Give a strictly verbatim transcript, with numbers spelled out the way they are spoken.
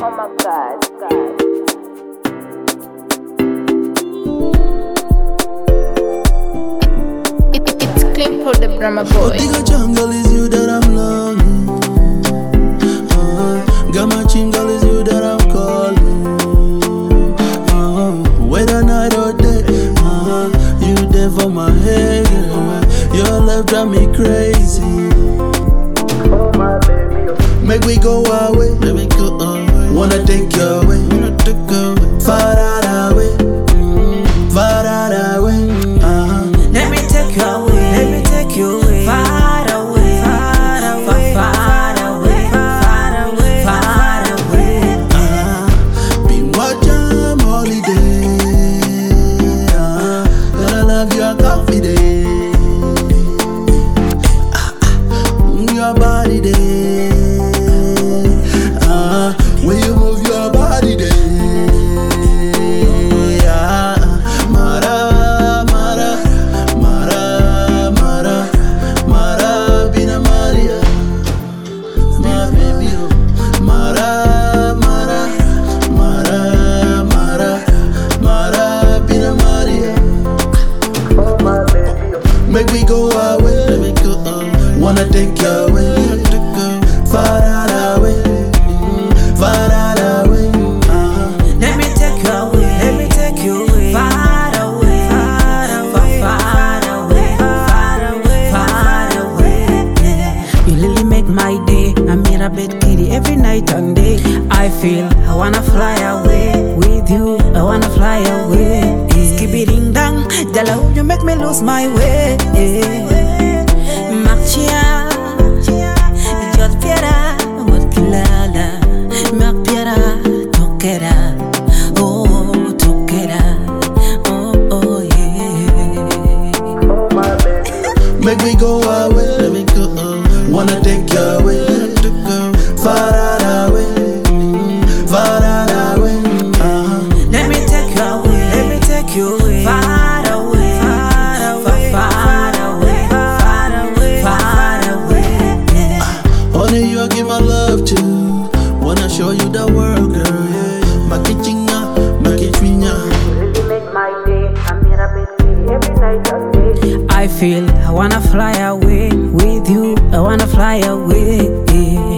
Oh my God, God. It, it, it's Clip for the Brahma boy. Otiga jungle is you that I'm longing. Uh, Gamma Chingal is you that I'm calling. Uh, whether night or day, uh, you there for my head, girl. Your love drive me crazy. Oh my baby, make we go away. Let me go away. Wanna take you away. Wanna take you away. Far out away. Mm, far out away. Uh-huh. Let me take you away. Let me take you away. Far away. Far away. Far away. Far away. Far away. Uh-huh. Be my jam holiday. Uh-huh. Gonna love your coffee day. Uh-huh. Your body day. Uh-huh. When you move your body day. Make we go away. Let me go away. Wanna take you away. Far out away. Far out away. Uh-huh. Let me take you away. Let me take you away. Far away. Far away. Far away. Far away. Far away. You really make my day. I'm here a bed kitty every night and day. I feel I wanna fly away with you. I wanna fly away. Skibby ding dong, Jala, you make me lose my way. Marcia, Jot Piera, what Kilala, Mac Piera, Tokera, oh, Tokera, oh, oh, yeah. Oh, my baby. Make we go away. Let me go away. Wanna take you away. Far out away. Far out away. Uh-huh. Let me take you away. Let me take you away. Far away. Far away. Far away. Far away. Far away. Yeah. Only you I give my love to. Wanna show you the world, girl. Yeah. My kitchinga, my kitchinya. Really make my day. I'm here a bed every night and day. I feel I wanna fly away with you. I wanna fly away.